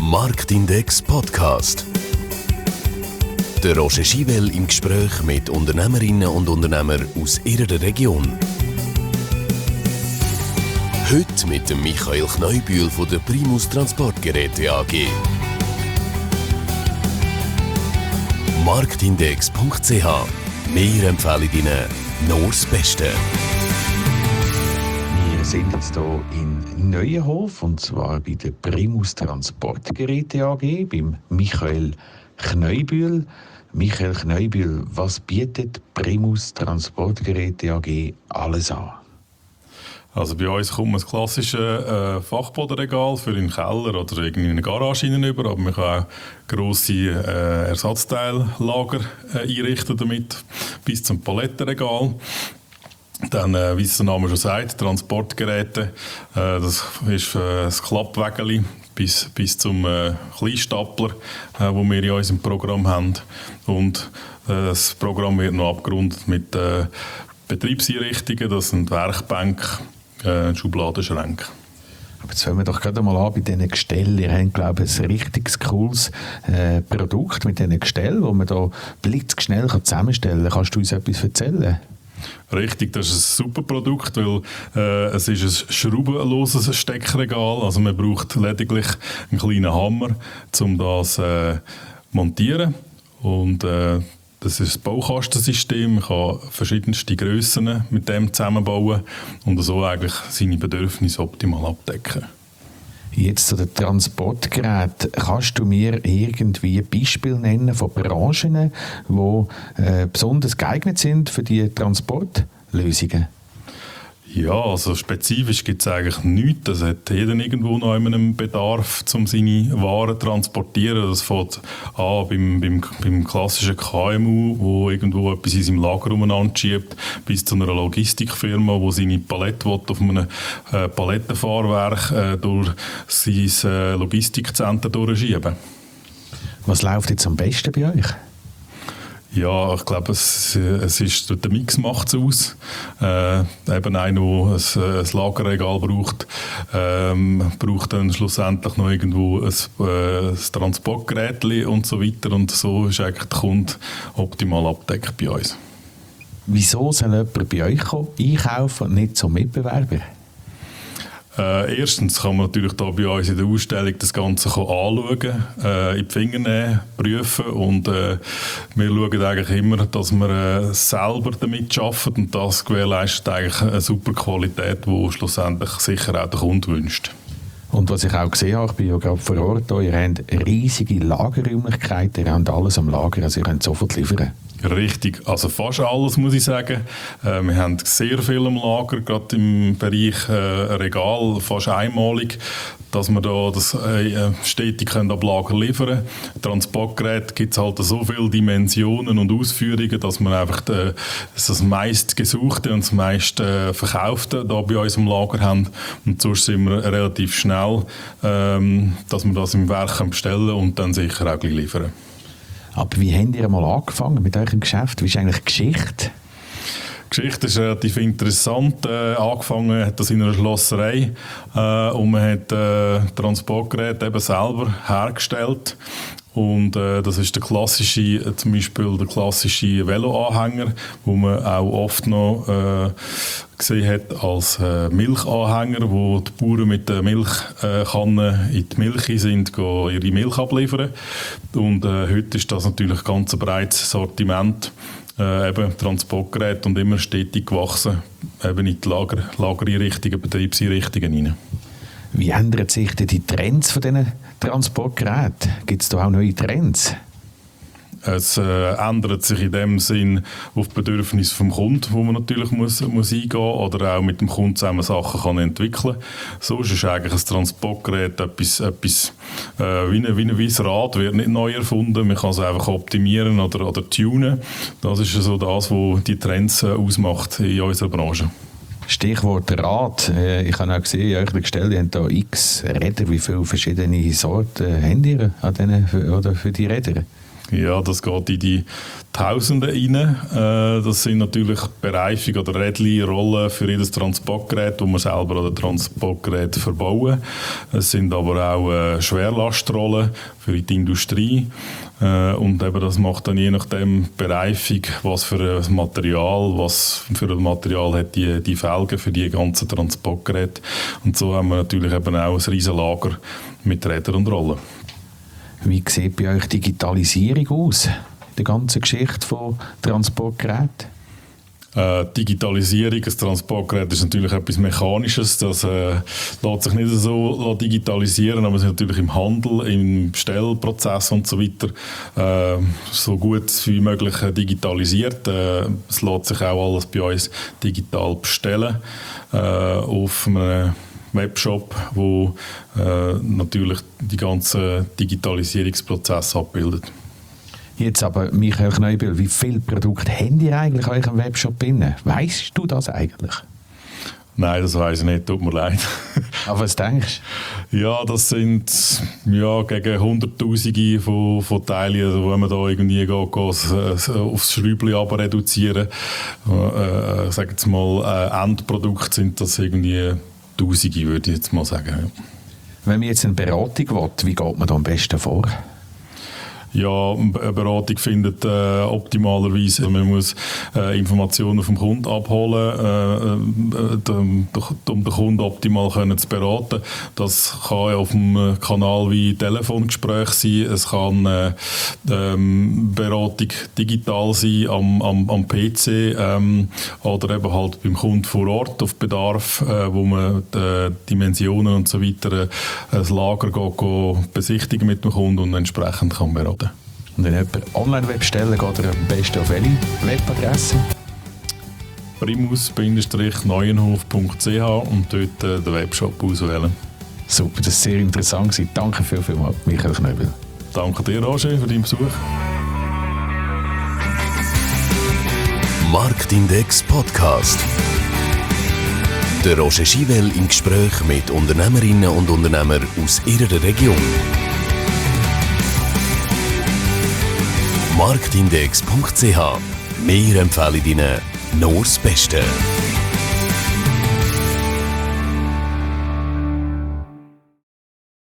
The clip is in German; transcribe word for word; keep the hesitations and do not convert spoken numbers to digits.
Marktindex Podcast. Der Roger Schywel im Gespräch mit Unternehmerinnen und Unternehmern aus ihrer Region. Heute mit dem Michael Kneubühl von der Primus Transportgeräte A G. Marktindex punkt c h. Wir empfehlen Ihnen nur das Beste. Wir sind jetzt hier in Neuenhof, und zwar bei der Primus Transportgeräte A G, beim Michael Kneubühl. Michael Kneubühl, was bietet Primus Transportgeräte A G alles an? Also bei uns kommt man das klassische äh, Fachbodenregal für einen Keller oder irgendwie eine Garage hinüber, aber man kann auch grosse äh, Ersatzteillager äh, einrichten damit, bis zum Palettenregal. Dann, äh, wie es der Name schon sagt, Transportgeräte, äh, das ist äh, das Klappwägeli bis, bis zum äh, Kleinstapler, äh, wo wir in unserem Programm haben. Und äh, das Programm wird noch abgerundet mit äh, Betriebseinrichtungen, das sind Werkbänke, äh, Schubladenschränke. Aber jetzt fangen wir doch gerade mal an bei diesen Gestellen. Ihr habt, glaube ich, ein richtig cooles äh, Produkt mit diesen Gestellen, das man da blitzschnell zusammenstellen kann. Kannst du uns etwas erzählen? Richtig, das ist ein super Produkt, weil äh, es ist ein schraubenloses Steckregal. Also man braucht lediglich einen kleinen Hammer, um das zu äh, montieren. Und äh, das ist das Baukastensystem. Man kann verschiedenste Grössen mit dem zusammenbauen und so eigentlich seine Bedürfnisse optimal abdecken. Jetzt zu den Transportgeräten. Kannst du mir irgendwie ein Beispiel nennen von Branchen, die äh, besonders geeignet sind für die Transportlösungen? Ja, also spezifisch gibt es eigentlich nichts. Das hat jeder irgendwo noch einen Bedarf, um seine Waren zu transportieren. Das fängt an beim, beim, beim klassischen K M U, wo irgendwo etwas in seinem Lager umeinander schiebt, bis zu einer Logistikfirma, die seine Palette auf einem äh, Palettenfahrwerk äh, durch sein äh, Logistikzentrum durchschieben. Was läuft jetzt am besten bei euch? Ja, ich glaube, es, es ist, der Mix macht es aus. Äh, eben einer, der ein, ein Lagerregal braucht, ähm, braucht dann schlussendlich noch irgendwo ein, äh, ein Transportgerät und so weiter. Und so ist eigentlich der Kunde optimal abgedeckt bei uns. Wieso soll jemand bei euch kommen, einkaufen und nicht zum Mitbewerber? Äh, erstens kann man natürlich da bei uns in der Ausstellung das Ganze anschauen, äh, in die Finger nehmen, prüfen und äh, wir schauen eigentlich immer, dass wir äh, selber damit arbeiten und das gewährleistet eigentlich eine super Qualität, die schlussendlich sicher auch der Kunde wünscht. Und was ich auch gesehen habe, ich bin ja gerade vor Ort, ihr habt riesige Lagerräumlichkeiten, ihr habt alles am Lager, also ihr könnt sofort liefern. Richtig, also fast alles muss ich sagen. Äh, wir haben sehr viel im Lager, gerade im Bereich äh, Regal, fast einmalig, dass wir da das äh, stetig können ab Lager liefern können. Transportgerät gibt es halt so viele Dimensionen und Ausführungen, dass wir einfach äh, das meist gesuchte und das meist äh, verkaufte da bei uns im Lager haben. Und sonst sind wir relativ schnell, ähm, dass wir das im Werk bestellen und dann sicher auch gleich liefern. Aber wie habt ihr mal angefangen mit eurem Geschäft? Wie ist eigentlich die Geschichte? Die Geschichte ist relativ interessant. Äh, angefangen hat das in einer Schlosserei äh, und man hat äh, Transportgeräte eben selber hergestellt. Und äh, das ist der klassische, äh, zum Beispiel der klassische Veloanhänger, wo man auch oft noch äh, gesehen hat als äh, Milchanhänger, wo die Bauern mit den Milchkannen äh, in die Milch sind, gehen ihre Milch abliefern. Und äh, heute ist das natürlich ganz ein breites Sortiment, äh, eben Transportgeräte und immer stetig gewachsen, eben in die Lager, Lagereinrichtungen, Betriebseinrichtungen hinein. Wie ändern sich denn die Trends von diesen Transportgeräten? Gibt es da auch neue Trends? Es äh, ändert sich in dem Sinn auf die Bedürfnisse vom Kunden, wo man natürlich muss, muss eingehen oder auch mit dem Kunden zusammen Sachen kann entwickeln. So ist eigentlich ein Transportgerät etwas, etwas äh, wie, ein, wie ein weißes Rad, wird nicht neu erfunden, man kann es einfach optimieren oder, oder tunen. Das ist so das, was die Trends äh, ausmacht in unserer Branche. Stichwort Rad. Ich habe auch gesehen, in euch gestellt, ihr habt da x Räder. Wie viele verschiedene Sorten habt ihr an denen, für, oder für die Räder? Ja, das geht in die Tausende rein. Äh, das sind natürlich Bereifung oder Rädchen, Rollen für jedes Transportgerät, das wir selber an das Transportgerät verbauen. Es sind aber auch äh, Schwerlastrollen für die Industrie. Äh, und eben das macht dann je nachdem Bereifung, was für ein Material, was für ein Material hat die, die Felgen für die ganzen Transportgeräte. Und so haben wir natürlich eben auch ein riesen Lager mit Rädern und Rollen. Wie sieht bei euch Digitalisierung aus? Die ganze Geschichte von Transportgeräten? Äh, Digitalisierung, das Transportgerät ist natürlich etwas Mechanisches, das äh, lässt sich nicht so digitalisieren, aber es ist natürlich im Handel, im Bestellprozess und so weiter äh, so gut wie möglich digitalisiert. Äh, es lässt sich auch alles bei uns digital bestellen äh, auf einem Webshop, wo äh, natürlich die ganzen Digitalisierungsprozesse abbildet. Jetzt aber, Michael Kneubühl, wie viele Produkte habt ihr eigentlich in eurem Webshop drin? Weisst du das eigentlich? Nein, das weiss ich nicht, tut mir leid. Aber was denkst du? Ja, das sind ja, gegen Hunderttausende von, von Teilen, also wenn man da irgendwie geht, geht, aufs Schräubchen aber reduzieren, äh, äh, sag jetzt mal, äh, Endprodukt sind das irgendwie Tausende, würde ich jetzt mal sagen. Ja. Wenn man jetzt eine Beratung will, wie geht man da am besten vor? Ja, eine Beratung findet äh, optimalerweise, man muss äh, Informationen vom Kunden abholen, äh, äh, um den Kunden optimal können zu beraten. Das kann auf einem Kanal wie Telefongespräch sein, es kann äh, ähm, Beratung digital sein am, am, am P C ähm, oder eben halt beim Kunden vor Ort auf Bedarf, äh, wo man die Dimensionen und so weiter, äh, das Lager geht, geht besichtigen mit dem Kunden und entsprechend kann beraten. Und wenn jemand Online-Web bestellen, geht er am besten auf welche Webadresse? primus neuenhof punkt c h und dort äh, den Webshop auswählen. Super, das war sehr interessant. Danke viel, viel mal, Michael Kneubühl. Danke dir, Roger, für deinen Besuch. Marktindex Podcast. Der Roger Schivel im Gespräch mit Unternehmerinnen und Unternehmern aus ihrer Region. marktindex punkt c h. Wir empfehlen Ihnen nur das Beste.